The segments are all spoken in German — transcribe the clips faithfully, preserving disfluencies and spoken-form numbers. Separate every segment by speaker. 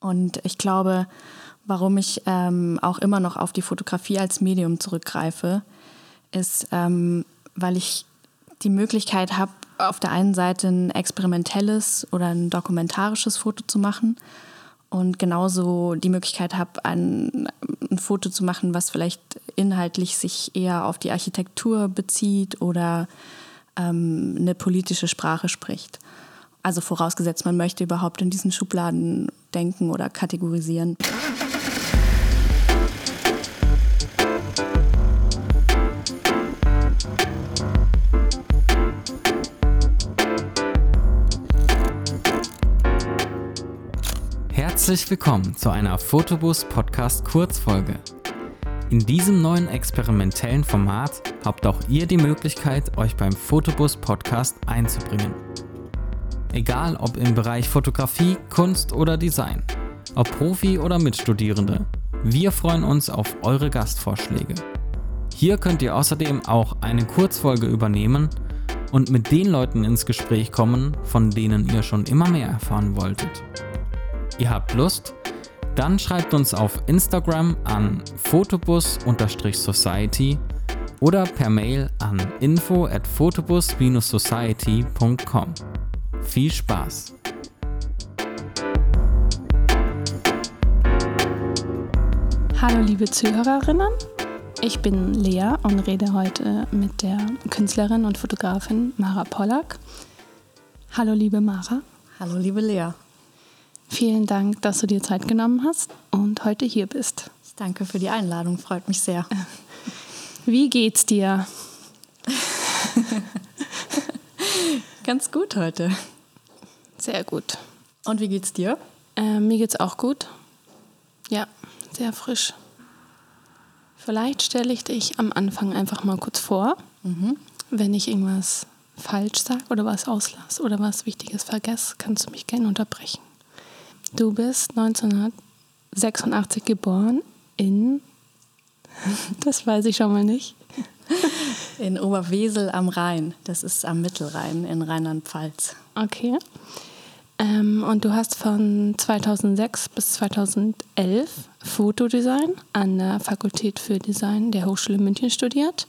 Speaker 1: Und ich glaube, warum ich ähm, auch immer noch auf die Fotografie als Medium zurückgreife, ist, ähm, weil ich die Möglichkeit habe, auf der einen Seite ein experimentelles oder ein dokumentarisches Foto zu machen und genauso die Möglichkeit habe, ein, ein Foto zu machen, was vielleicht inhaltlich sich eher auf die Architektur bezieht oder ähm, eine politische Sprache spricht. Also vorausgesetzt, man möchte überhaupt in diesen Schubladen denken oder kategorisieren.
Speaker 2: Herzlich willkommen zu einer Fotobus-Podcast-Kurzfolge. In diesem neuen experimentellen Format habt auch ihr die Möglichkeit, euch beim Fotobus-Podcast einzubringen. Egal ob im Bereich Fotografie, Kunst oder Design, ob Profi oder Mitstudierende, wir freuen uns auf eure Gastvorschläge. Hier könnt ihr außerdem auch eine Kurzfolge übernehmen und mit den Leuten ins Gespräch kommen, von denen ihr schon immer mehr erfahren wolltet. Ihr habt Lust? Dann schreibt uns auf Instagram an photobus-society oder per Mail an info at photobus society punkt com. Viel Spaß!
Speaker 3: Hallo liebe Zuhörerinnen, ich bin Lea und rede heute mit der Künstlerin und Fotografin Mara Pollack. Hallo liebe Mara.
Speaker 1: Hallo liebe Lea.
Speaker 3: Vielen Dank, dass du dir Zeit genommen hast und heute hier bist.
Speaker 1: Ich danke für die Einladung, freut mich sehr.
Speaker 3: Wie geht's dir?
Speaker 1: Ganz gut heute.
Speaker 3: Sehr gut.
Speaker 1: Und wie geht's dir?
Speaker 3: Äh, mir geht's auch gut. Ja, sehr frisch. Vielleicht stelle ich dich am Anfang einfach mal kurz vor, mhm. Wenn ich irgendwas falsch sage oder was auslasse oder was Wichtiges vergesse, kannst du mich gerne unterbrechen. Du bist neunzehnhundertsechsundachtzig geboren in, das weiß ich schon mal nicht.
Speaker 1: In Oberwesel am Rhein. Das ist am Mittelrhein in Rheinland-Pfalz.
Speaker 3: Okay. Ähm, und du hast von zweitausendsechs bis zweitausendelf Fotodesign an der Fakultät für Design der Hochschule München studiert.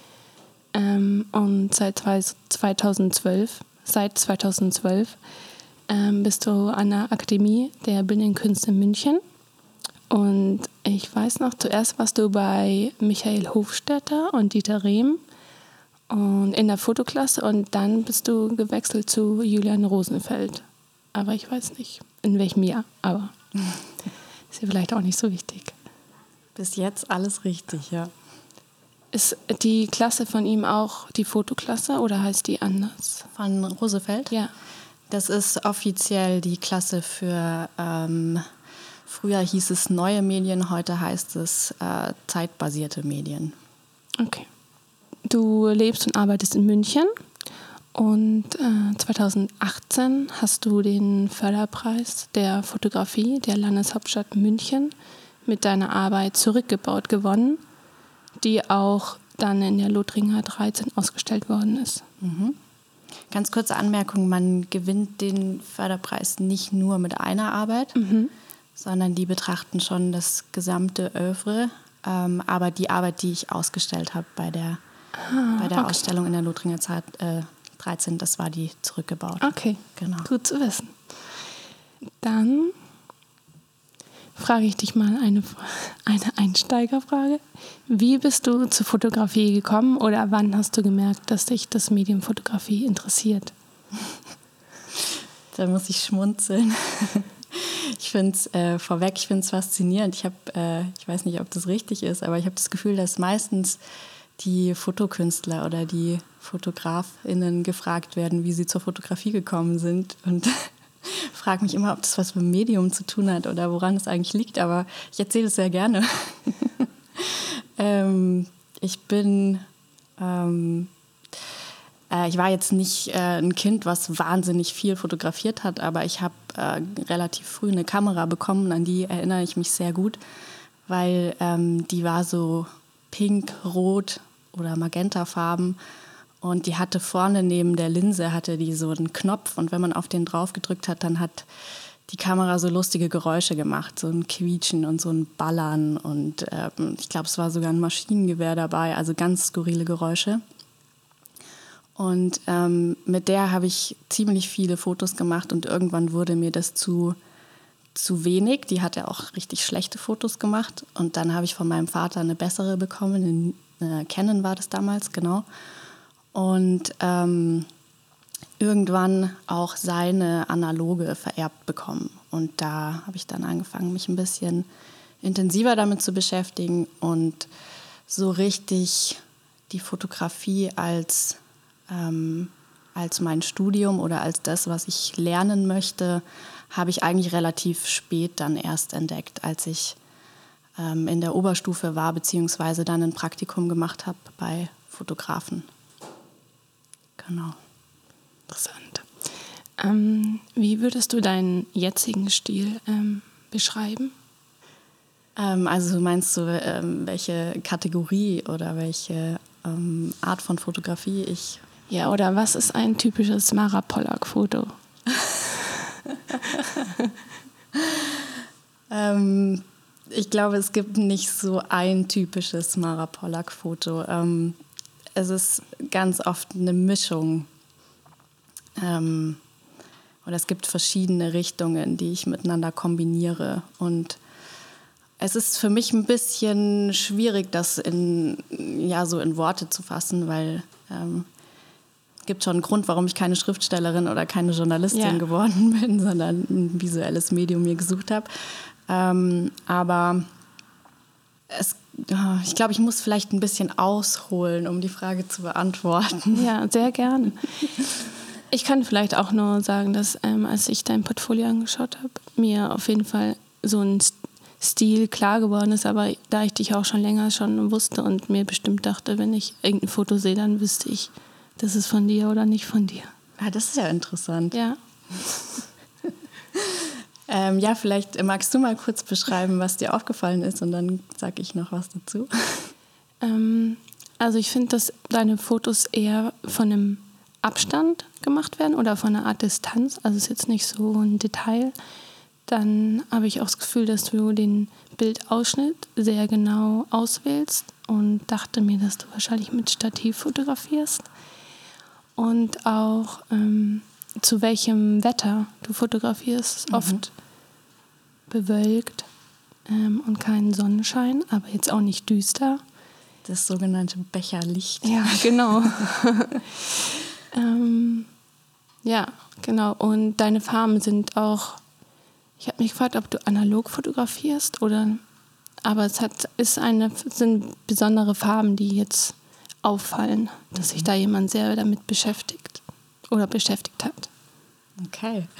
Speaker 3: Ähm, und seit zweitausendzwölf, seit zweitausendzwölf ähm, bist du an der Akademie der Bildenden Künste in München. Und ich weiß noch, zuerst warst du bei Michael Hofstetter und Dieter Rehm und in der Fotoklasse und dann bist du gewechselt zu Julian Rosenfeld. Aber ich weiß nicht, in welchem Jahr, aber ist ja vielleicht auch nicht so wichtig.
Speaker 1: Bis jetzt alles richtig, ja.
Speaker 3: Ist die Klasse von ihm auch die Fotoklasse oder heißt die anders?
Speaker 1: Von Rosenfeld?
Speaker 3: Ja.
Speaker 1: Das ist offiziell die Klasse für, ähm, früher hieß es neue Medien, heute heißt es äh, zeitbasierte Medien.
Speaker 3: Okay. Du lebst und arbeitest in München und äh, zweitausendachtzehn hast du den Förderpreis der Fotografie der Landeshauptstadt München mit deiner Arbeit Zurückgebaut gewonnen, die auch dann in der Lothringer dreizehn ausgestellt worden ist.
Speaker 1: Mhm. Ganz kurze Anmerkung, man gewinnt den Förderpreis nicht nur mit einer Arbeit, mhm. sondern die betrachten schon das gesamte Œuvre, ähm, aber die Arbeit, die ich ausgestellt habe bei der, ah, bei der okay. Ausstellung in der Lothringer Zeit, äh, dreizehn, das war die Zurückgebaut.
Speaker 3: Okay,
Speaker 1: genau.
Speaker 3: Gut zu wissen. Dann frage ich dich mal eine, eine Einsteigerfrage. Wie bist du zur Fotografie gekommen oder wann hast du gemerkt, dass dich das Medium Fotografie interessiert?
Speaker 1: Da muss ich schmunzeln. Ich finde es äh, vorweg, ich finde es faszinierend. Ich habe, äh, ich weiß nicht, ob das richtig ist, aber ich habe das Gefühl, dass meistens die Fotokünstler oder die FotografInnen gefragt werden, wie sie zur Fotografie gekommen sind. Und frage mich immer, ob das was mit dem Medium zu tun hat oder woran es eigentlich liegt, aber ich erzähle es sehr gerne. ähm, ich bin, ähm, äh, ich war jetzt nicht äh, ein Kind, was wahnsinnig viel fotografiert hat, aber ich habe äh, relativ früh eine Kamera bekommen, an die erinnere ich mich sehr gut, weil ähm, die war so pink, rot oder magentafarben. Und die hatte vorne neben der Linse hatte die so einen Knopf und wenn man auf den drauf gedrückt hat, dann hat die Kamera so lustige Geräusche gemacht, so ein Quietschen und so ein Ballern und ähm, ich glaube, es war sogar ein Maschinengewehr dabei, also ganz skurrile Geräusche. Und ähm, mit der habe ich ziemlich viele Fotos gemacht und irgendwann wurde mir das zu, zu wenig. Die hat ja auch richtig schlechte Fotos gemacht und dann habe ich von meinem Vater eine bessere bekommen, eine Canon war das damals, genau. Und ähm, irgendwann auch seine analoge vererbt bekommen. Und da habe ich dann angefangen, mich ein bisschen intensiver damit zu beschäftigen und so richtig die Fotografie als, ähm, als mein Studium oder als das, was ich lernen möchte, habe ich eigentlich relativ spät dann erst entdeckt, als ich ähm, in der Oberstufe war, beziehungsweise dann ein Praktikum gemacht habe bei Fotografen. Genau.
Speaker 3: Interessant. Ähm, wie würdest du deinen jetzigen Stil ähm, beschreiben?
Speaker 1: Ähm, also meinst du, ähm, welche Kategorie oder welche ähm, Art von Fotografie ich...
Speaker 3: Ja, oder was ist ein typisches Mara Pollack-Foto?
Speaker 1: ähm, ich glaube, es gibt nicht so ein typisches Mara Pollack-Foto. Ähm, es ist ganz oft eine Mischung. Ähm, oder es gibt verschiedene Richtungen, die ich miteinander kombiniere. Und es ist für mich ein bisschen schwierig, das in, ja, so in Worte zu fassen, weil ähm, es gibt schon einen Grund, warum ich keine Schriftstellerin oder keine Journalistin ja. geworden bin, sondern ein visuelles Medium mir gesucht habe. Ähm, aber es, ich glaube, ich muss vielleicht ein bisschen ausholen, um die Frage zu beantworten.
Speaker 3: Ja, sehr gerne. Ich kann vielleicht auch nur sagen, dass ähm, als ich dein Portfolio angeschaut habe, mir auf jeden Fall so ein Stil klar geworden ist, aber da ich dich auch schon länger schon wusste und mir bestimmt dachte, wenn ich irgendein Foto sehe, dann wüsste ich, das ist von dir oder nicht von dir.
Speaker 1: Ah, das ist ja interessant.
Speaker 3: Ja.
Speaker 1: ähm, ja, vielleicht magst du mal kurz beschreiben, was dir aufgefallen ist und dann sage ich noch was dazu.
Speaker 3: Ähm, also ich finde, dass deine Fotos eher von einem Abstand gemacht werden oder von einer Art Distanz, also ist jetzt nicht so ein Detail, dann habe ich auch das Gefühl, dass du den Bildausschnitt sehr genau auswählst und dachte mir, dass du wahrscheinlich mit Stativ fotografierst und auch ähm, zu welchem Wetter du fotografierst, ist mhm. oft bewölkt ähm, und kein Sonnenschein, aber jetzt auch nicht düster.
Speaker 1: Das sogenannte Becherlicht.
Speaker 3: Ja, genau. Ähm, ja, genau. Und deine Farben sind auch, ich habe mich gefragt, ob du analog fotografierst oder, aber es hat, ist eine, sind besondere Farben, die jetzt auffallen, dass sich da jemand sehr damit beschäftigt oder beschäftigt hat.
Speaker 1: Okay.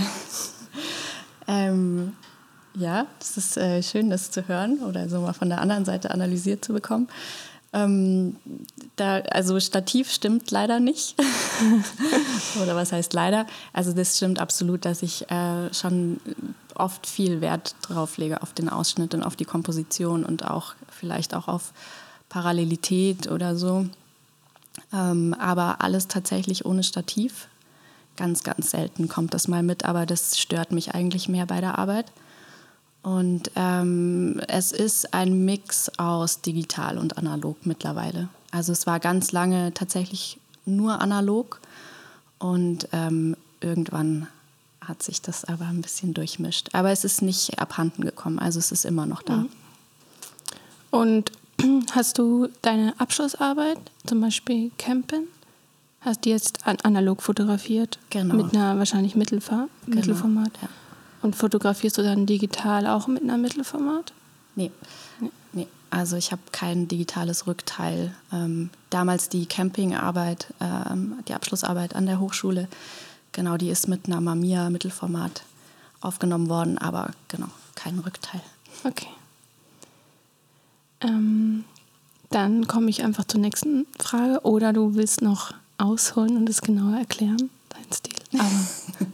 Speaker 1: ähm, ja, es ist äh, schön, das zu hören oder so mal von der anderen Seite analysiert zu bekommen. Ähm, da, also Stativ stimmt leider nicht. Oder was heißt leider? Also das stimmt absolut, dass ich äh, schon oft viel Wert drauf lege auf den Ausschnitt und auf die Komposition und auch vielleicht auch auf Parallelität oder so. Ähm, aber alles tatsächlich ohne Stativ. Ganz, ganz selten kommt das mal mit, aber das stört mich eigentlich mehr bei der Arbeit. Und ähm, es ist ein Mix aus digital und analog mittlerweile. Also es war ganz lange tatsächlich nur analog und ähm, irgendwann hat sich das aber ein bisschen durchmischt. Aber es ist nicht abhanden gekommen, also es ist immer noch da.
Speaker 3: Und hast du deine Abschlussarbeit, zum Beispiel Campen, hast du jetzt analog fotografiert?
Speaker 1: Genau.
Speaker 3: Mit einer wahrscheinlich Mittelfa-
Speaker 1: genau.
Speaker 3: Mittelformat?
Speaker 1: Ja.
Speaker 3: Und fotografierst du dann digital auch mit einer Mittelformat?
Speaker 1: Nee, nee. nee. Also ich habe kein digitales Rückteil. Ähm, damals die Campingarbeit, ähm, die Abschlussarbeit an der Hochschule, genau, die ist mit einer Mamiya Mittelformat aufgenommen worden, aber genau, kein Rückteil.
Speaker 3: Okay. Ähm, dann komme ich einfach zur nächsten Frage. Oder du willst noch ausholen und es genauer erklären, dein Stil. Aber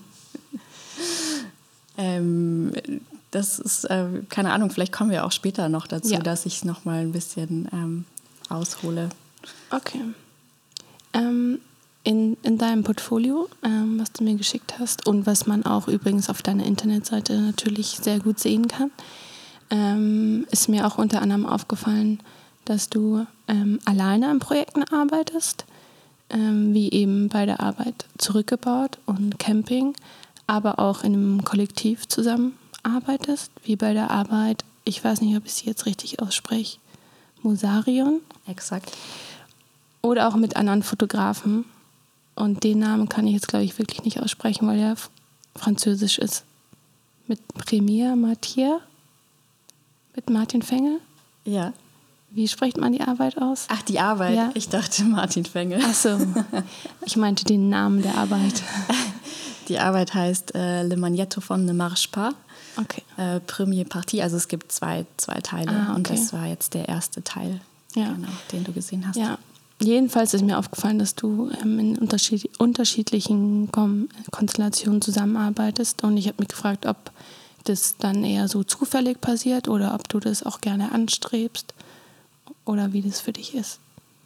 Speaker 1: ähm, das ist, äh, keine Ahnung, vielleicht kommen wir auch später noch dazu, ja. dass ich es nochmal ein bisschen ähm, aushole.
Speaker 3: Okay. Ähm, in, in deinem Portfolio, ähm, was du mir geschickt hast und was man auch übrigens auf deiner Internetseite natürlich sehr gut sehen kann, ähm, ist mir auch unter anderem aufgefallen, dass du ähm, alleine an Projekten arbeitest, ähm, wie eben bei der Arbeit Zurückgebaut und Camping, aber auch in einem Kollektiv zusammenarbeitest, wie bei der Arbeit, ich weiß nicht, ob ich sie jetzt richtig ausspreche, Musarion.
Speaker 1: Exakt.
Speaker 3: Oder auch mit anderen Fotografen. Und den Namen kann ich jetzt, glaube ich, wirklich nicht aussprechen, weil er französisch ist. Mit Premier Mathieu? Mit Martin Fengel?
Speaker 1: Ja.
Speaker 3: Wie spricht man die Arbeit aus?
Speaker 1: Ach, die Arbeit?
Speaker 3: Ja.
Speaker 1: Ich dachte Martin Fengel.
Speaker 3: Ach so. Ich meinte den Namen der Arbeit.
Speaker 1: Die Arbeit heißt äh, Le Magnétophone ne marche pas.
Speaker 3: Okay.
Speaker 1: Äh, Première Partie, also es gibt zwei, zwei Teile.
Speaker 3: Ah, okay.
Speaker 1: Und das war jetzt der erste Teil,
Speaker 3: Ja.
Speaker 1: genau, den du gesehen hast.
Speaker 3: Ja. Jedenfalls ist mir aufgefallen, dass du ähm, in unterschied- unterschiedlichen Kom- Konstellationen zusammenarbeitest. Und ich habe mich gefragt, ob das dann eher so zufällig passiert oder ob du das auch gerne anstrebst oder wie das für dich ist.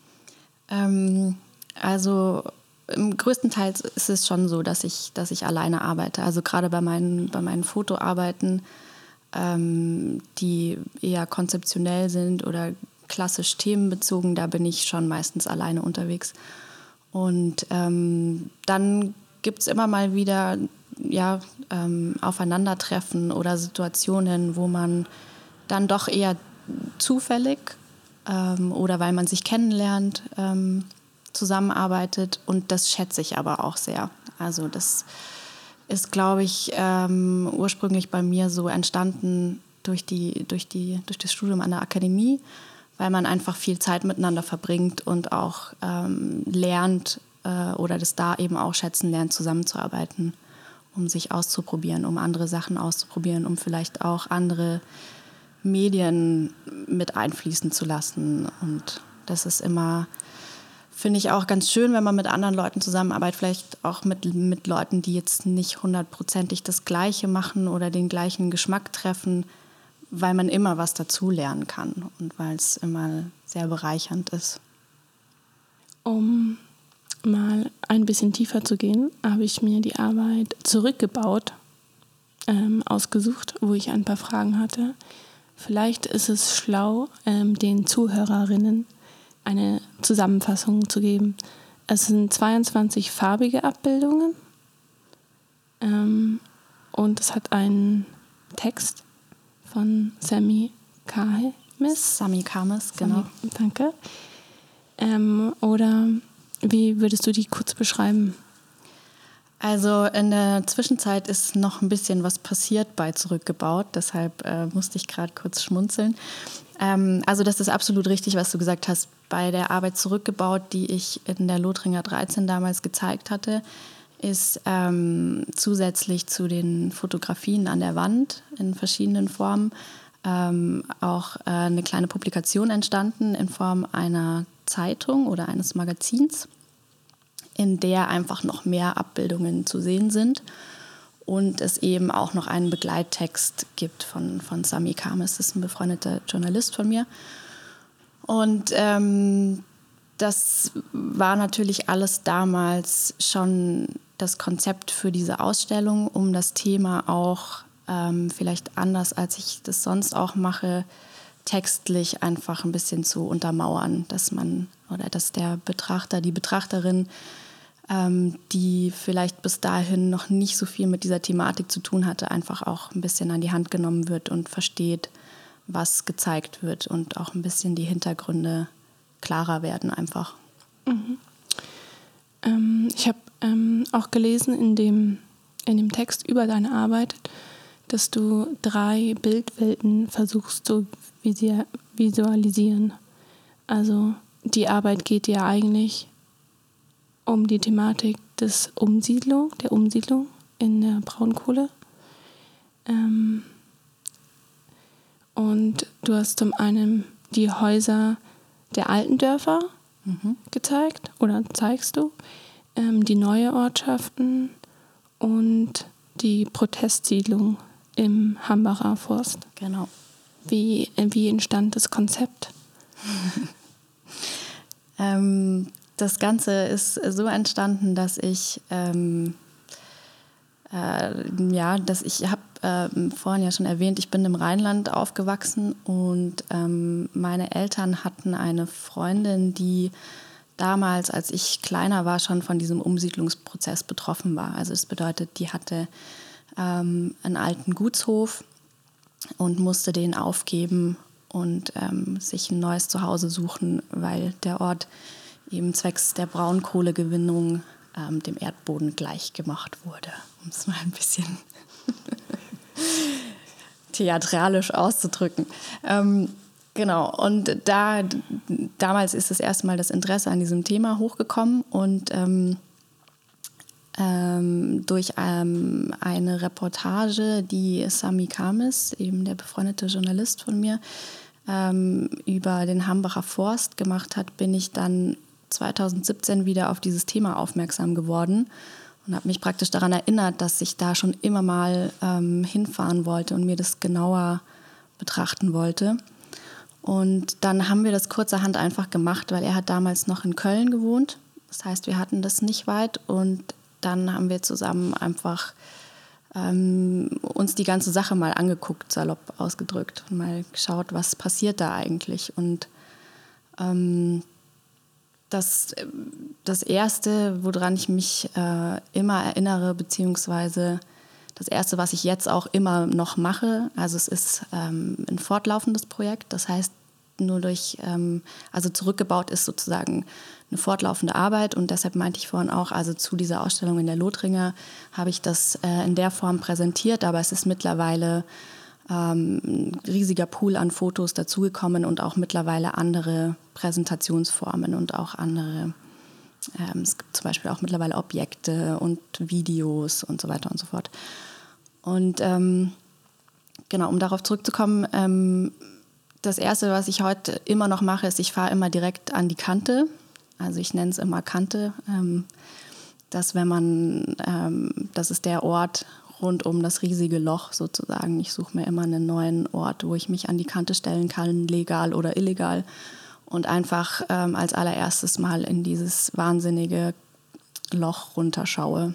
Speaker 1: Ähm, also im größten Teil ist es schon so, dass ich, dass ich alleine arbeite. Also gerade bei meinen, bei meinen Fotoarbeiten, ähm, die eher konzeptionell sind oder klassisch themenbezogen, da bin ich schon meistens alleine unterwegs. Und ähm, dann gibt es immer mal wieder ja, ähm, Aufeinandertreffen oder Situationen, wo man dann doch eher zufällig ähm, oder weil man sich kennenlernt, ähm, zusammenarbeitet. Und das schätze ich aber auch sehr. Also das ist, glaube ich, ähm, ursprünglich bei mir so entstanden durch, die, durch, die, durch das Studium an der Akademie, weil man einfach viel Zeit miteinander verbringt und auch ähm, lernt äh, oder das da eben auch schätzen lernt, zusammenzuarbeiten, um sich auszuprobieren, um andere Sachen auszuprobieren, um vielleicht auch andere Medien mit einfließen zu lassen. Und das ist immer, finde ich, auch ganz schön, wenn man mit anderen Leuten zusammenarbeitet, vielleicht auch mit, mit Leuten, die jetzt nicht hundertprozentig das Gleiche machen oder den gleichen Geschmack treffen, weil man immer was dazulernen kann und weil es immer sehr bereichernd ist.
Speaker 3: Um mal ein bisschen tiefer zu gehen, habe ich mir die Arbeit Zurückgebaut ähm, ausgesucht, wo ich ein paar Fragen hatte. Vielleicht ist es schlau, ähm, den Zuhörerinnen eine Zusammenfassung zu geben. Es sind zweiundzwanzig farbige Abbildungen ähm, und es hat einen Text von Sami Kamis.
Speaker 1: Sami Kamis, genau.
Speaker 3: Sami, danke. Ähm, oder wie würdest du die kurz beschreiben?
Speaker 1: Also in der Zwischenzeit ist noch ein bisschen was passiert bei Zurückgebaut, deshalb äh, musste ich gerade kurz schmunzeln. Ähm, also das ist absolut richtig, was du gesagt hast. Bei der Arbeit Zurückgebaut, die ich in der Lothringer dreizehn damals gezeigt hatte, ist ähm, zusätzlich zu den Fotografien an der Wand in verschiedenen Formen ähm, auch äh, eine kleine Publikation entstanden in Form einer Zeitung oder eines Magazins, in der einfach noch mehr Abbildungen zu sehen sind und es eben auch noch einen Begleittext gibt von, von Sami Kamis, das ist ein befreundeter Journalist von mir. Und ähm, das war natürlich alles damals schon das Konzept für diese Ausstellung, um das Thema auch ähm, vielleicht anders, als ich das sonst auch mache, textlich einfach ein bisschen zu untermauern, dass man oder dass der Betrachter, die Betrachterin, ähm, die vielleicht bis dahin noch nicht so viel mit dieser Thematik zu tun hatte, einfach auch ein bisschen an die Hand genommen wird und versteht, was gezeigt wird und auch ein bisschen die Hintergründe klarer werden einfach.
Speaker 3: Mhm. Ähm, ich habe ähm, auch gelesen in dem, in dem Text über deine Arbeit, dass du drei Bildwelten versuchst zu visualisieren. Also die Arbeit geht ja eigentlich um die Thematik des Umsiedlung, der Umsiedlung in der Braunkohle. Ähm, und du hast zum einen die Häuser der alten Dörfer mhm. gezeigt oder zeigst du, ähm, die neue Ortschaften und die Protestsiedlung im Hambacher Forst.
Speaker 1: Genau.
Speaker 3: Wie, wie entstand das Konzept?
Speaker 1: ähm, das Ganze ist so entstanden, dass ich, ähm, äh, ja, dass ich habe äh, vorhin ja schon erwähnt, ich bin im Rheinland aufgewachsen und ähm, meine Eltern hatten eine Freundin, die damals, als ich kleiner war, schon von diesem Umsiedlungsprozess betroffen war. Also das bedeutet, die hatte ähm, einen alten Gutshof und musste den aufgeben und ähm, sich ein neues Zuhause suchen, weil der Ort eben zwecks der Braunkohlegewinnung ähm, dem Erdboden gleichgemacht wurde, um es mal ein bisschen theatralisch auszudrücken. Ähm, genau, und da damals ist das erste Mal das Interesse an diesem Thema hochgekommen und ähm, ähm, durch ähm, eine Reportage, die Sami Kamis, eben der befreundete Journalist von mir, ähm, über den Hambacher Forst gemacht hat, bin ich dann zweitausendsiebzehn wieder auf dieses Thema aufmerksam geworden und habe mich praktisch daran erinnert, dass ich da schon immer mal ähm, hinfahren wollte und mir das genauer betrachten wollte. Und dann haben wir das kurzerhand einfach gemacht, weil er hat damals noch in Köln gewohnt. Das heißt, wir hatten das nicht weit und dann haben wir zusammen einfach ähm, uns die ganze Sache mal angeguckt, salopp ausgedrückt, und mal geschaut, was passiert da eigentlich. Und ähm, das, das Erste, woran ich mich äh, immer erinnere, beziehungsweise das Erste, was ich jetzt auch immer noch mache, also es ist ähm, ein fortlaufendes Projekt, das heißt, nur durch, ähm, also zurückgebaut ist sozusagen eine fortlaufende Arbeit und deshalb meinte ich vorhin auch, also zu dieser Ausstellung in der Lothringer habe ich das äh, in der Form präsentiert, aber es ist mittlerweile ähm, ein riesiger Pool an Fotos dazugekommen und auch mittlerweile andere Präsentationsformen und auch andere, ähm, es gibt zum Beispiel auch mittlerweile Objekte und Videos und so weiter und so fort. Und ähm, genau, um darauf zurückzukommen, ähm, das Erste, was ich heute immer noch mache, ist, ich fahre immer direkt an die Kante. Also ich nenne es immer Kante. Ähm, dass wenn man, ähm, das ist der Ort rund um das riesige Loch sozusagen. Ich suche mir immer einen neuen Ort, wo ich mich an die Kante stellen kann, legal oder illegal. Und einfach ähm, als allererstes mal in dieses wahnsinnige Loch runterschaue.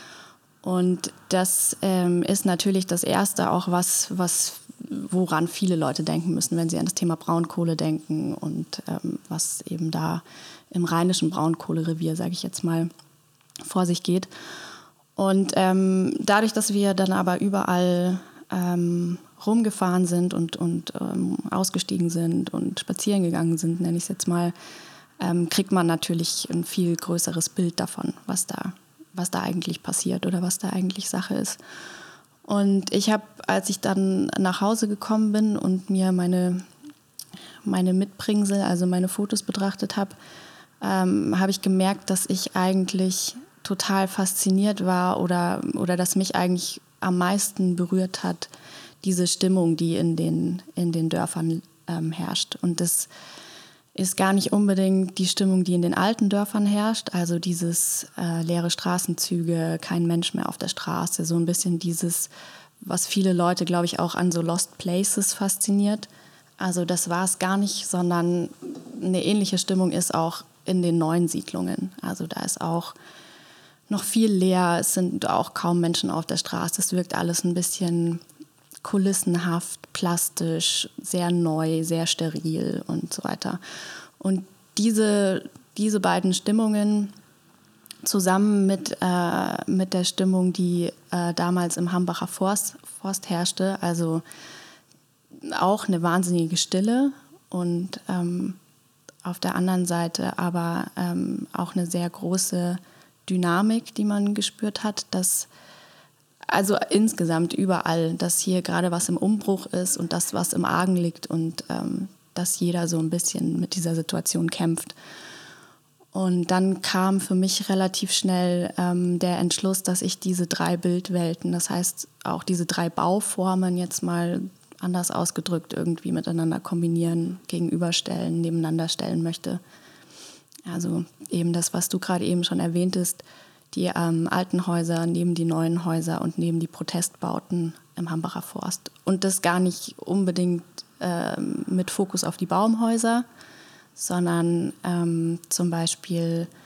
Speaker 1: Und das ähm, ist natürlich das Erste auch, was, was, woran viele Leute denken müssen, wenn sie an das Thema Braunkohle denken und ähm, was eben da im rheinischen Braunkohlerevier, sage ich jetzt mal, vor sich geht. Und ähm, dadurch, dass wir dann aber überall ähm, rumgefahren sind und, und ähm, ausgestiegen sind und spazieren gegangen sind, nenne ich es jetzt mal, ähm, kriegt man natürlich ein viel größeres Bild davon, was da was da eigentlich passiert oder was da eigentlich Sache ist. Und ich habe, als ich dann nach Hause gekommen bin und mir meine, meine Mitbringsel, also meine Fotos betrachtet habe, ähm, habe ich gemerkt, dass ich eigentlich total fasziniert war oder, oder dass mich eigentlich am meisten berührt hat, diese Stimmung, die in den, in den Dörfern ähm, herrscht. Und das ist gar nicht unbedingt die Stimmung, die in den alten Dörfern herrscht, also dieses äh, leere Straßenzüge, kein Mensch mehr auf der Straße, so ein bisschen dieses, was viele Leute, glaube ich, auch an so Lost Places fasziniert. Also das war es gar nicht, sondern eine ähnliche Stimmung ist auch in den neuen Siedlungen. Also da ist auch noch viel leer, es sind auch kaum Menschen auf der Straße, es wirkt alles ein bisschen kulissenhaft, plastisch, sehr neu, sehr steril und so weiter. Und diese, diese beiden Stimmungen zusammen mit, äh, mit der Stimmung, die äh, damals im Hambacher Forst, Forst herrschte, also auch eine wahnsinnige Stille und ähm, auf der anderen Seite aber ähm, auch eine sehr große Dynamik, die man gespürt hat, dass also insgesamt überall, dass hier gerade was im Umbruch ist und das, was im Argen liegt und ähm, dass jeder so ein bisschen mit dieser Situation kämpft. Und dann kam für mich relativ schnell ähm, der Entschluss, dass ich diese drei Bildwelten, das heißt auch diese drei Bauformen jetzt mal anders ausgedrückt irgendwie miteinander kombinieren, gegenüberstellen, nebeneinander stellen möchte. Also eben das, was du gerade eben schon erwähntest, die ähm, alten Häuser neben die neuen Häuser und neben die Protestbauten im Hambacher Forst. Und das gar nicht unbedingt ähm, mit Fokus auf die Baumhäuser, sondern ähm, zum Beispiel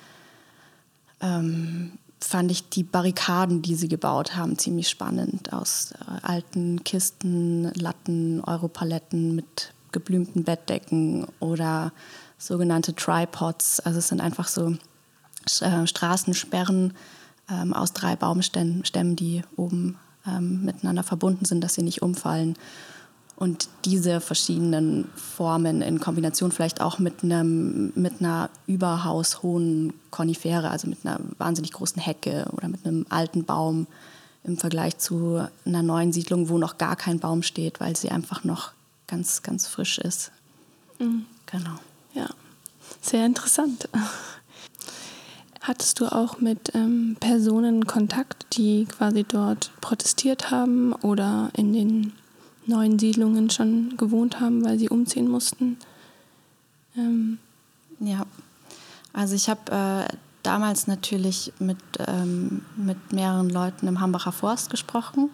Speaker 1: ähm, fand ich die Barrikaden, die sie gebaut haben, ziemlich spannend. Aus äh, alten Kisten, Latten, Europaletten mit geblümten Bettdecken oder sogenannte Tripods. Also es sind einfach so äh, Straßensperren ähm, aus drei Baumstämmen, die oben ähm, miteinander verbunden sind, dass sie nicht umfallen. Und diese verschiedenen Formen in Kombination vielleicht auch mit, einem, mit einer überhaushohen Konifere, also mit einer wahnsinnig großen Hecke oder mit einem alten Baum im Vergleich zu einer neuen Siedlung, wo noch gar kein Baum steht, weil sie einfach noch ganz, ganz frisch ist.
Speaker 3: Mhm.
Speaker 1: Genau.
Speaker 3: Ja, sehr interessant. Hattest du auch mit ähm, Personen Kontakt, die quasi dort protestiert haben oder in den neuen Siedlungen schon gewohnt haben, weil sie umziehen mussten? Ähm.
Speaker 1: Ja, also ich habe äh, damals natürlich mit, ähm, mit mehreren Leuten im Hambacher Forst gesprochen,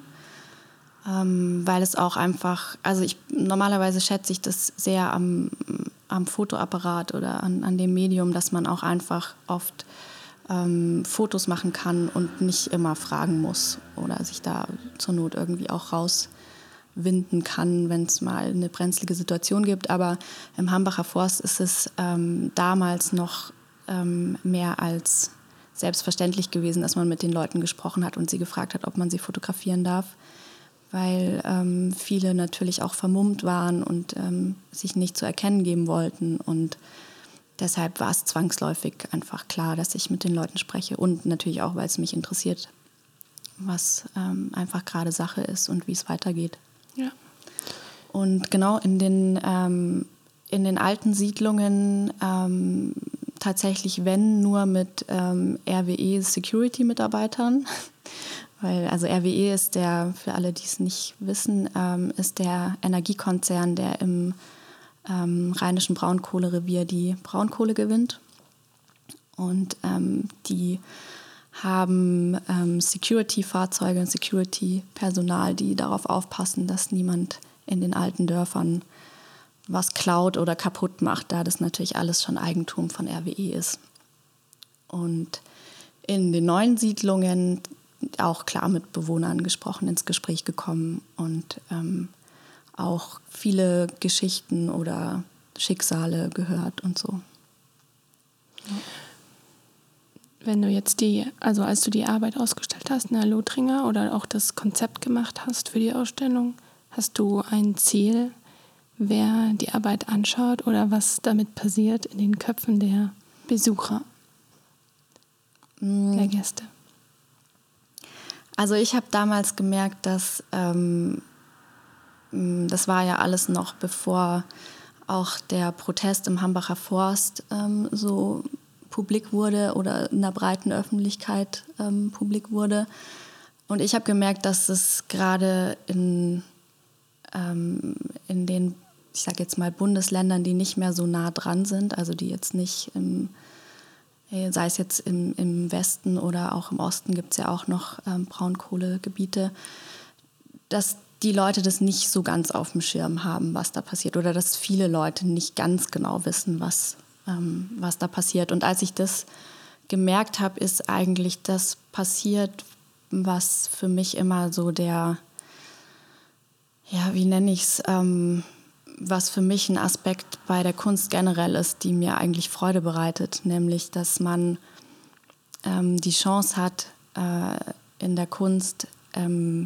Speaker 1: ähm, weil es auch einfach, also ich normalerweise schätze ich das sehr am, am Fotoapparat oder an, an dem Medium, dass man auch einfach oft ähm, Fotos machen kann und nicht immer fragen muss oder sich da zur Not irgendwie auch raus winden kann, wenn es mal eine brenzlige Situation gibt. Aber im Hambacher Forst ist es ähm, damals noch ähm, mehr als selbstverständlich gewesen, dass man mit den Leuten gesprochen hat und sie gefragt hat, ob man sie fotografieren darf, weil ähm, viele natürlich auch vermummt waren und ähm, sich nicht zu erkennen geben wollten. Und deshalb war es zwangsläufig einfach klar, dass ich mit den Leuten spreche und natürlich auch, weil es mich interessiert, was ähm, einfach gerade Sache ist und wie es weitergeht.
Speaker 3: Ja.
Speaker 1: Und genau in den, ähm, in den alten Siedlungen ähm, tatsächlich, wenn nur mit ähm, R W E-Security-Mitarbeitern, weil also R W E ist der, für alle, die es nicht wissen, ähm, ist der Energiekonzern, der im ähm, rheinischen Braunkohlerevier die Braunkohle gewinnt. Und ähm, die haben ähm, Security-Fahrzeuge und Security-Personal, die darauf aufpassen, dass niemand in den alten Dörfern was klaut oder kaputt macht, da das natürlich alles schon Eigentum von R W E ist. Und in den neuen Siedlungen auch klar mit Bewohnern gesprochen, ins Gespräch gekommen und ähm, auch viele Geschichten oder Schicksale gehört und so. Ja.
Speaker 3: Wenn du jetzt die, also als du die Arbeit ausgestellt hast in der Lothringer oder auch das Konzept gemacht hast für die Ausstellung, hast du ein Ziel, wer die Arbeit anschaut oder was damit passiert in den Köpfen der Besucher, mm. der Gäste?
Speaker 1: Also ich habe damals gemerkt, dass ähm, das war ja alles noch bevor auch der Protest im Hambacher Forst ähm, so publik wurde oder in der breiten Öffentlichkeit ähm, publik wurde. Und ich habe gemerkt, dass es gerade in, ähm, in den, ich sage jetzt mal, Bundesländern, die nicht mehr so nah dran sind, also die jetzt nicht, im, sei es jetzt im, im Westen oder auch im Osten gibt es ja auch noch ähm, Braunkohlegebiete, dass die Leute das nicht so ganz auf dem Schirm haben, was da passiert, oder dass viele Leute nicht ganz genau wissen, was Ähm, was da passiert. Und als ich das gemerkt habe, ist eigentlich das passiert, was für mich immer so der, ja, wie nenne ich es, ähm, was für mich ein Aspekt bei der Kunst generell ist, die mir eigentlich Freude bereitet, nämlich, dass man ähm, die Chance hat, äh, in der Kunst, ähm,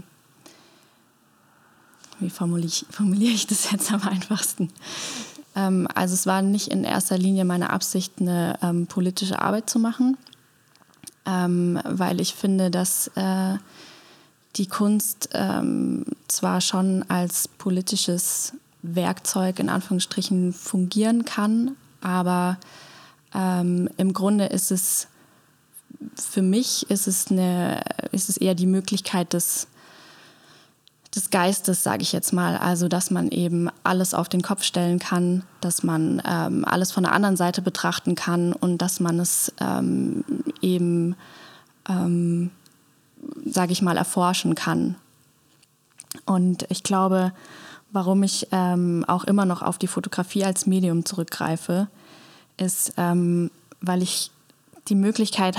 Speaker 1: wie formuliere ich, formuliere ich das jetzt am einfachsten? Also es war nicht in erster Linie meine Absicht, eine ähm, politische Arbeit zu machen, ähm, weil ich finde, dass äh, die Kunst ähm, zwar schon als politisches Werkzeug in Anführungsstrichen fungieren kann, aber ähm, im Grunde ist es, für mich ist es, eine, ist es eher die Möglichkeit des des Geistes, sage ich jetzt mal. Also, dass man eben alles auf den Kopf stellen kann, dass man ähm, alles von der anderen Seite betrachten kann und dass man es ähm, eben, ähm, sage ich mal, erforschen kann. Und ich glaube, warum ich ähm, auch immer noch auf die Fotografie als Medium zurückgreife, ist, ähm, weil ich die Möglichkeit habe,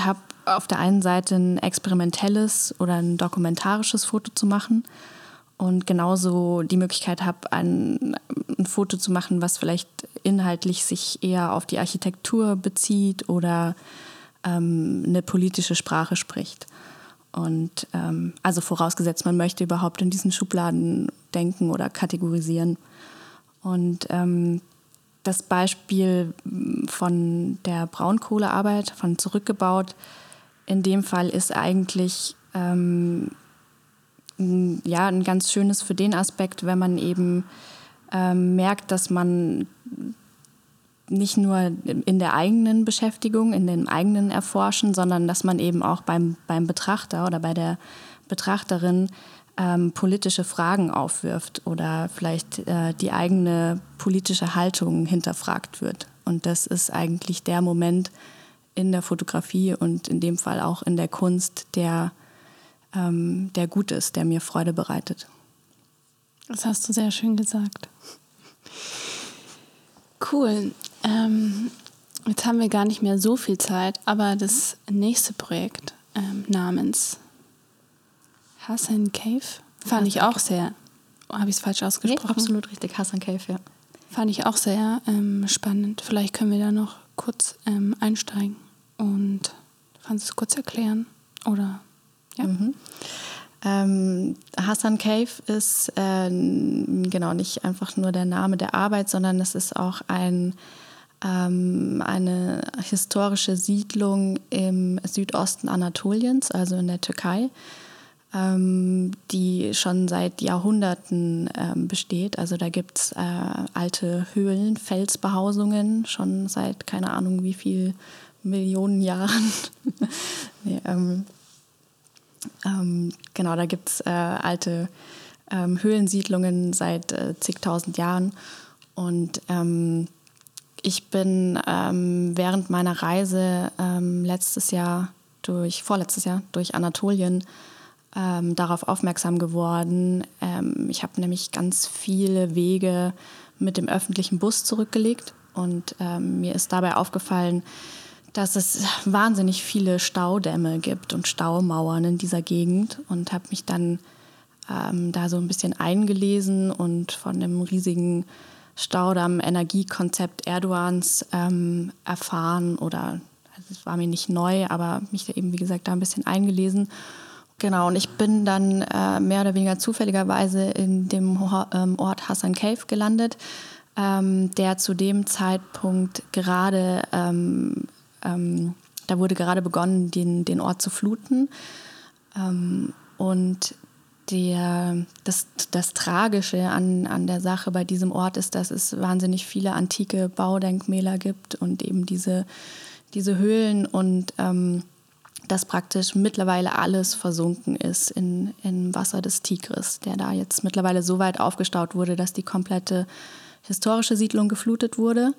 Speaker 1: auf der einen Seite ein experimentelles oder ein dokumentarisches Foto zu machen und genauso die Möglichkeit habe, ein, ein Foto zu machen, was vielleicht inhaltlich sich eher auf die Architektur bezieht oder ähm, eine politische Sprache spricht. Und ähm, also vorausgesetzt, man möchte überhaupt in diesen Schubladen denken oder kategorisieren. Und ähm, das Beispiel von der Braunkohlearbeit, von Zurückgebaut, in dem Fall ist eigentlich ähm, ja, ein ganz schönes für den Aspekt, wenn man eben ähm, merkt, dass man nicht nur in der eigenen Beschäftigung, in dem eigenen Erforschen, sondern dass man eben auch beim, beim Betrachter oder bei der Betrachterin ähm, politische Fragen aufwirft oder vielleicht äh, die eigene politische Haltung hinterfragt wird. Und das ist eigentlich der Moment in der Fotografie und in dem Fall auch in der Kunst, der, ähm, der gut ist, der mir Freude bereitet.
Speaker 3: Das hast du sehr schön gesagt. Cool. Ähm, jetzt haben wir gar nicht mehr so viel Zeit, aber das nächste Projekt ähm, namens Hassan Cave fand Hassan ich auch Cave. sehr, habe ich es falsch ausgesprochen?
Speaker 1: Nee, absolut richtig, Hassan Cave, ja.
Speaker 3: Fand ich auch sehr ähm, spannend. Vielleicht können wir da noch kurz ähm, einsteigen und kannst du es kurz erklären? Oder, ja.
Speaker 1: Mhm. Ähm, Hassan Cave ist äh, genau nicht einfach nur der Name der Arbeit, sondern es ist auch ein, ähm, eine historische Siedlung im Südosten Anatoliens, also in der Türkei, ähm, die schon seit Jahrhunderten ähm, besteht. Also da gibt es äh, alte Höhlen, Felsbehausungen, schon seit keine Ahnung wie viel Millionen Jahren. nee, ähm, Ähm, genau, da gibt es äh, alte ähm, Höhlensiedlungen seit äh, zigtausend Jahren. Und ähm, ich bin ähm, während meiner Reise ähm, letztes Jahr, durch, vorletztes Jahr, durch Anatolien ähm, darauf aufmerksam geworden. Ähm, ich habe nämlich ganz viele Wege mit dem öffentlichen Bus zurückgelegt. Und ähm, mir ist dabei aufgefallen, dass es wahnsinnig viele Staudämme gibt und Staumauern in dieser Gegend und habe mich dann ähm, da so ein bisschen eingelesen und von dem riesigen Staudamm-Energiekonzept Erdogans ähm, erfahren oder, also es war mir nicht neu, aber mich eben, wie gesagt, da ein bisschen eingelesen. Genau, und ich bin dann äh, mehr oder weniger zufälligerweise in dem ähm, Ort Hassan Cave gelandet, ähm, der zu dem Zeitpunkt gerade ähm, Ähm, da wurde gerade begonnen, den, den Ort zu fluten. Ähm, und der, das, das Tragische an, an der Sache bei diesem Ort ist, dass es wahnsinnig viele antike Baudenkmäler gibt und eben diese, diese Höhlen und ähm, dass praktisch mittlerweile alles versunken ist in, im Wasser des Tigris, der da jetzt mittlerweile so weit aufgestaut wurde, dass die komplette historische Siedlung geflutet wurde.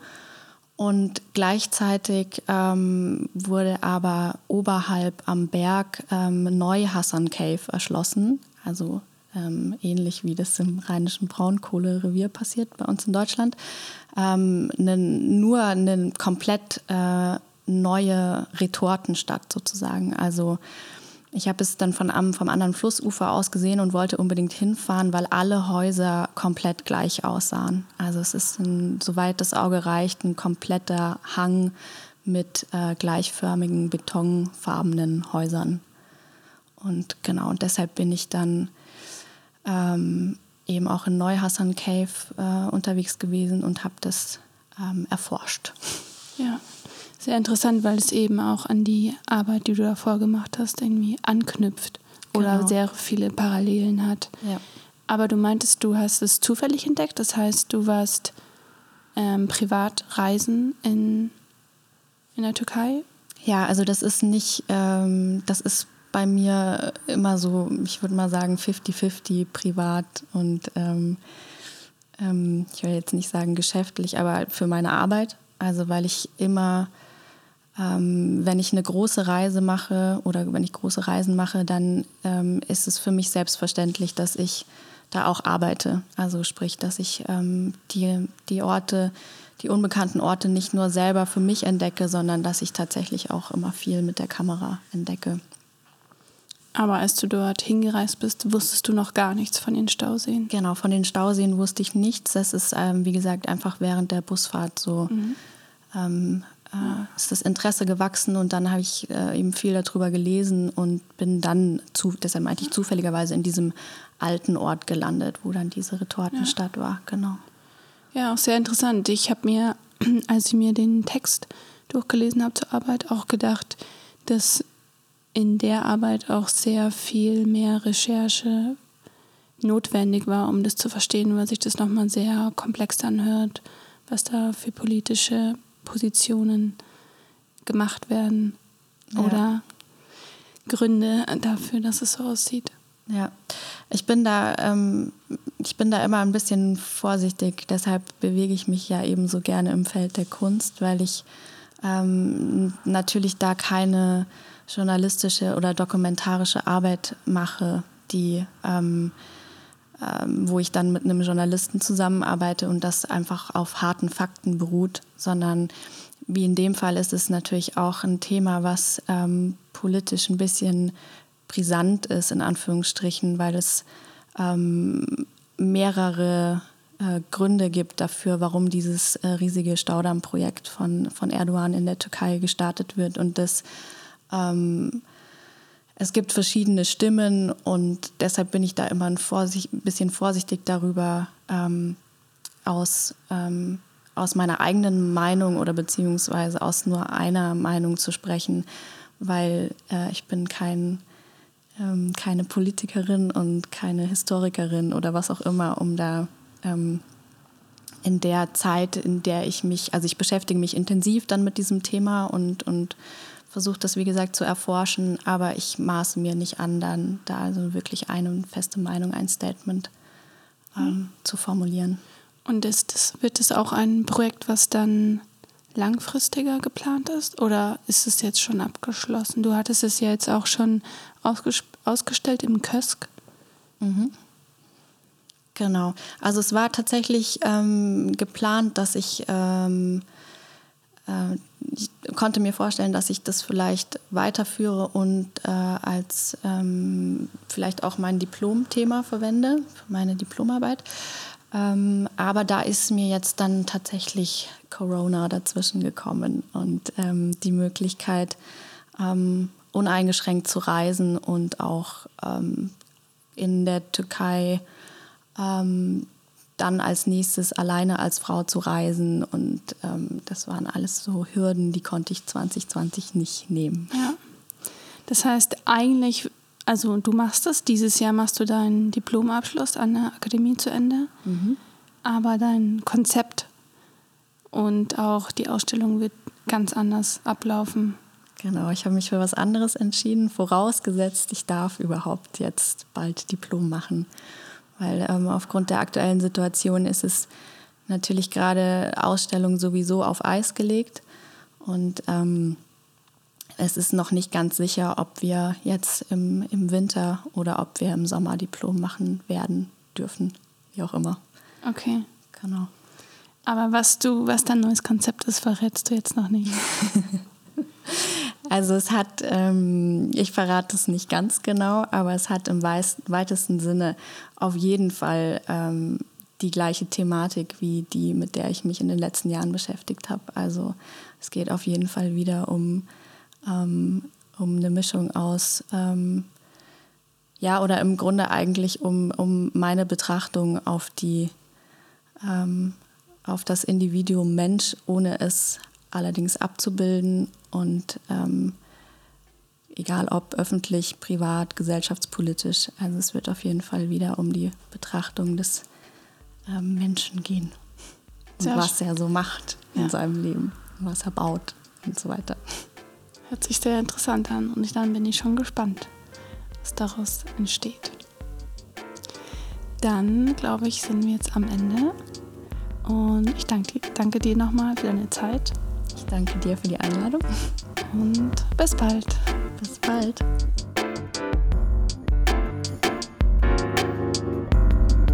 Speaker 1: Und gleichzeitig ähm, wurde aber oberhalb am Berg ähm, neu Hassan Cave erschlossen, also ähm, ähnlich wie das im rheinischen Braunkohlerevier passiert bei uns in Deutschland. Ähm, ne, nur eine komplett äh, neue Retortenstadt sozusagen. Also ich habe es dann von am, vom anderen Flussufer aus gesehen und wollte unbedingt hinfahren, weil alle Häuser komplett gleich aussahen. Also es ist, ein, soweit das Auge reicht, ein kompletter Hang mit äh, gleichförmigen, betonfarbenen Häusern. Und genau, und deshalb bin ich dann ähm, eben auch in Neu-Hassan Cave äh, unterwegs gewesen und habe das ähm, erforscht.
Speaker 3: Ja. Sehr interessant, weil es eben auch an die Arbeit, die du davor gemacht hast, irgendwie anknüpft oder genau. sehr viele Parallelen hat.
Speaker 1: Ja.
Speaker 3: Aber du meintest, du hast es zufällig entdeckt, das heißt, du warst ähm, privat reisen in, in der Türkei?
Speaker 1: Ja, also das ist nicht, ähm, das ist bei mir immer so, ich würde mal sagen fifty fifty privat und ähm, ähm, ich will jetzt nicht sagen geschäftlich, aber für meine Arbeit. Also weil ich immer Ähm, wenn ich eine große Reise mache oder wenn ich große Reisen mache, dann ähm, ist es für mich selbstverständlich, dass ich da auch arbeite. Also sprich, dass ich ähm, die, die Orte, die unbekannten Orte nicht nur selber für mich entdecke, sondern dass ich tatsächlich auch immer viel mit der Kamera entdecke.
Speaker 3: Aber als du dort hingereist bist, wusstest du noch gar nichts von den Stauseen?
Speaker 1: Genau, von den Stauseen wusste ich nichts. Das ist, ähm, wie gesagt, einfach während der Busfahrt so mhm. ähm, äh, ist das Interesse gewachsen und dann habe ich äh, eben viel darüber gelesen und bin dann, zu, deshalb meinte ich zufälligerweise, in diesem alten Ort gelandet, wo dann diese Retortenstadt ja. war. Genau.
Speaker 3: Ja, auch sehr interessant. Ich habe mir, als ich mir den Text durchgelesen habe zur Arbeit, auch gedacht, dass in der Arbeit auch sehr viel mehr Recherche notwendig war, um das zu verstehen, weil sich das nochmal sehr komplex anhört, was da für politische Positionen gemacht werden ja. oder Gründe dafür, dass es so aussieht.
Speaker 1: Ja, ich bin da, ähm, ich bin da immer ein bisschen vorsichtig, deshalb bewege ich mich ja eben so gerne im Feld der Kunst, weil ich ähm, natürlich da keine journalistische oder dokumentarische Arbeit mache, die, ähm, ähm, wo ich dann mit einem Journalisten zusammenarbeite und das einfach auf harten Fakten beruht, sondern wie in dem Fall ist es natürlich auch ein Thema, was ähm, politisch ein bisschen brisant ist, in Anführungsstrichen, weil es ähm, mehrere äh, Gründe gibt dafür, warum dieses äh, riesige Staudammprojekt von, von Erdogan in der Türkei gestartet wird. Und das Ähm, es gibt verschiedene Stimmen und deshalb bin ich da immer ein, Vorsicht, ein bisschen vorsichtig darüber, ähm, aus, ähm, aus meiner eigenen Meinung oder beziehungsweise aus nur einer Meinung zu sprechen, weil äh, ich bin kein, ähm, keine Politikerin und keine Historikerin oder was auch immer, um da ähm, in der Zeit, in der ich mich, also ich beschäftige mich intensiv dann mit diesem Thema und, und versuche das, wie gesagt, zu erforschen, aber ich maße mir nicht an, dann da also wirklich eine feste Meinung, ein Statement ähm, mhm. zu formulieren.
Speaker 3: Und ist das, wird es auch ein Projekt, was dann langfristiger geplant ist oder ist es jetzt schon abgeschlossen? Du hattest es ja jetzt auch schon ausges- ausgestellt im Kösk.
Speaker 1: Mhm. Genau. Also es war tatsächlich ähm, geplant, dass ich ähm, Ich konnte mir vorstellen, dass ich das vielleicht weiterführe und äh, als ähm, vielleicht auch mein Diplomthema verwende, für meine Diplomarbeit. Ähm, aber da ist mir jetzt dann tatsächlich Corona dazwischen gekommen und ähm, die Möglichkeit, ähm, uneingeschränkt zu reisen und auch ähm, in der Türkei ähm, dann als nächstes alleine als Frau zu reisen und ähm, das waren alles so Hürden, die konnte ich zwanzig zwanzig nicht nehmen.
Speaker 3: Ja, das heißt eigentlich, also du machst das, dieses Jahr machst du deinen Diplomabschluss an der Akademie zu Ende, mhm. aber dein Konzept und auch die Ausstellung wird ganz anders ablaufen.
Speaker 1: Genau, ich habe mich für was anderes entschieden, vorausgesetzt, ich darf überhaupt jetzt bald Diplom machen. Weil ähm, aufgrund der aktuellen Situation ist es natürlich gerade Ausstellung sowieso auf Eis gelegt. Und ähm, es ist noch nicht ganz sicher, ob wir jetzt im, im Winter oder ob wir im Sommer Diplom machen werden, dürfen, wie auch immer.
Speaker 3: Okay.
Speaker 1: Genau.
Speaker 3: Aber was du, was dein neues Konzept ist, verrätst du jetzt noch nicht.
Speaker 1: Also es hat, ähm, ich verrate es nicht ganz genau, aber es hat im weitesten Sinne auf jeden Fall ähm, die gleiche Thematik wie die, mit der ich mich in den letzten Jahren beschäftigt habe. Also es geht auf jeden Fall wieder um, ähm, um eine Mischung aus, ähm, ja, oder im Grunde eigentlich um, um meine Betrachtung auf die, ähm, auf das Individuum Mensch, ohne es allerdings abzubilden und ähm, egal ob öffentlich, privat, gesellschaftspolitisch, also es wird auf jeden Fall wieder um die Betrachtung des ähm, Menschen gehen und sehr was er so macht in ja. seinem Leben, was er baut und so weiter.
Speaker 3: Hört sich sehr interessant an und dann bin ich schon gespannt, was daraus entsteht. Dann, glaube ich, sind wir jetzt am Ende und ich danke, danke dir nochmal für deine Zeit.
Speaker 1: Ich danke dir für die Einladung.
Speaker 3: Und bis bald.
Speaker 1: Bis bald.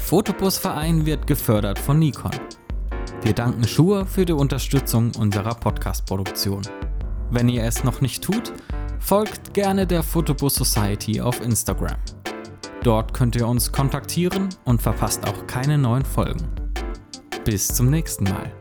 Speaker 2: Fotobus-Verein wird gefördert von Nikon. Wir danken Shure für die Unterstützung unserer Podcast-Produktion. Wenn ihr es noch nicht tut, folgt gerne der Fotobus Society auf Instagram. Dort könnt ihr uns kontaktieren und verpasst auch keine neuen Folgen. Bis zum nächsten Mal.